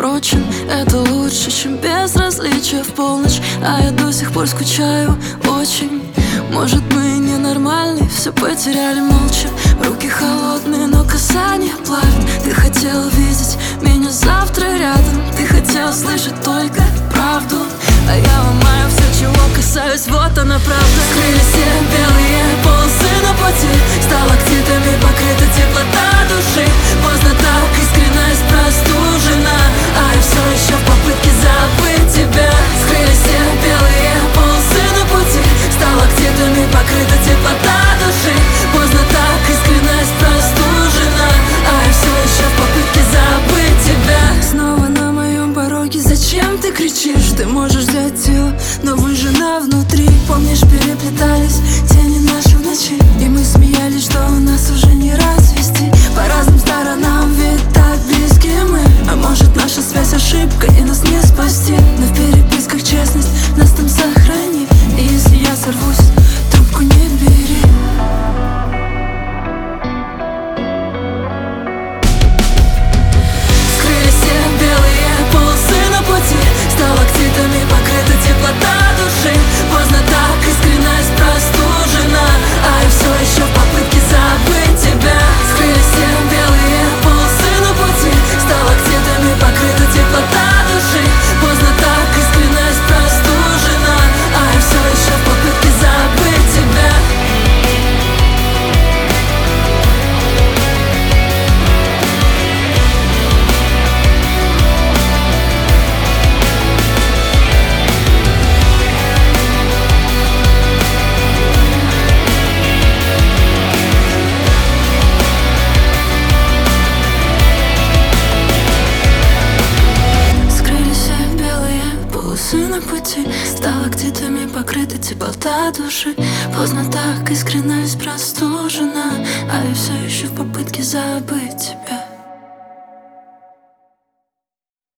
Впрочем, это лучше, чем безразличие в полночь. А я до сих пор скучаю очень. Может, мы ненормальные, все потеряли молча. Руки холодные, но касание плавит. Ты хотел видеть меня завтра рядом. Ты хотел слышать только правду. А я ломаю все, чего касаюсь, вот она правда. Скрылись все белые полосы на пути. Сталактитами покрыта теплота души. Поздно так, искренность простужена. А я все еще в попытке забыть тебя. Скрылись все белые полосы на пути. Сталактитами покрыта теплота души. Поздно так, искренность простужена. А я все еще в попытке забыть тебя. Снова на моем пороге, зачем ты кричишь? Ты можешь взять тело, но выжжена внутри. Помнишь, переплетались тени наши в ночи, и мы смеялись, что у нас уже не развести. По разным сторонам, ведь так близки мы. А может, наша связь ошибка и нас не спасти. Но в переписках честность нас там сохрани. И если я сорвусь, трубку не бери. Скрылись все белые полосы на пути. Сталактитами покрыта теплота души. Поздно так, искренность простужена. А я все еще в попытке забыть тебя. Скрылись все белые полосы на пути. Сталактитами покрыта теплота души. Поздно так, искренность простужена. А я все еще в попытке забыть тебя. На пути сталактитами покрыта теплота души. Поздно так, искренность простужена. А я все еще в попытке забыть тебя.